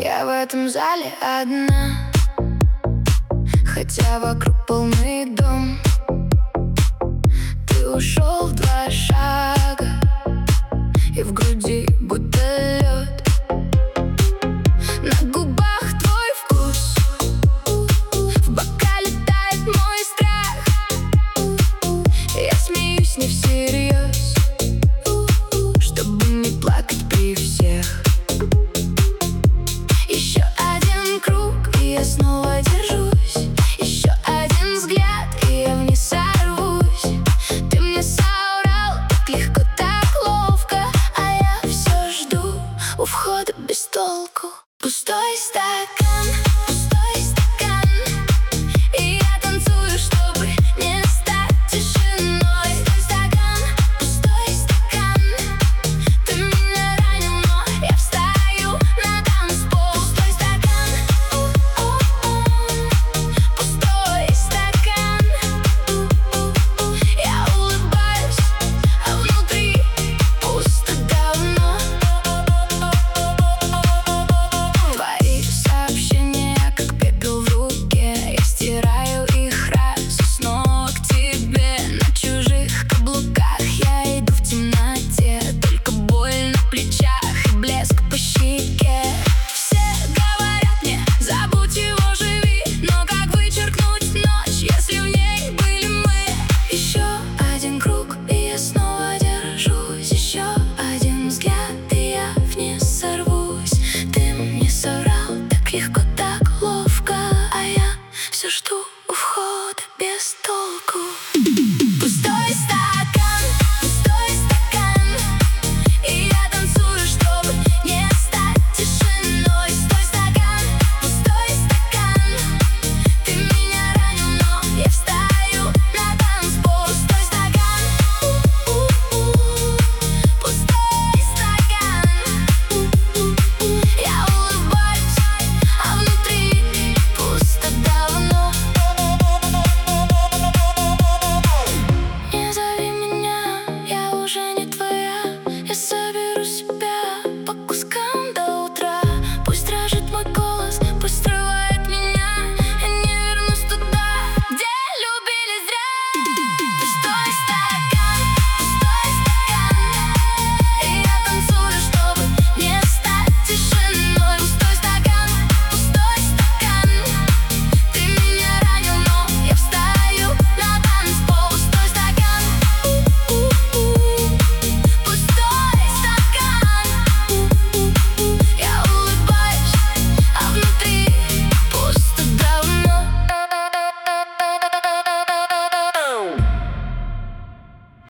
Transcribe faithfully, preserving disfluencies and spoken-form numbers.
Я в этом зале одна, хотя вокруг полный дом. Ты ушел в два шага, и в груди будто лед. На губах твой вкус, в бокале тает мой страх. Я смеюсь не всерьез, чтобы не плакать при всех. Еще один круг, и я снова держусь. Еще один взгляд, и я вниз сорвусь. Ты мне соврал так легко, так ловко, а я все жду у входа без толку. Пустой стакан, пустой стакан, и я танцую, чтобы не стать тишиной. Пустой стакан, пустой стакан, ты меня ранил, но я встаю на танцпол. Пустой стакан, пустой стакан, я улыбаюсь, а внутри пусто давно. Твои сообщения, как пепел в руке, я стираю их раз и снова к тебе. На чужих каблуках я иду в темноте, только боль на плечах и блеск по щеке. Все говорят мне, забудь его, живи, но как вычеркнуть ночь, если в ней были мы? Еще один круг, и я снова держусь. Еще один взгляд, и я вниз сорвусь. Ты мне соврал так легко,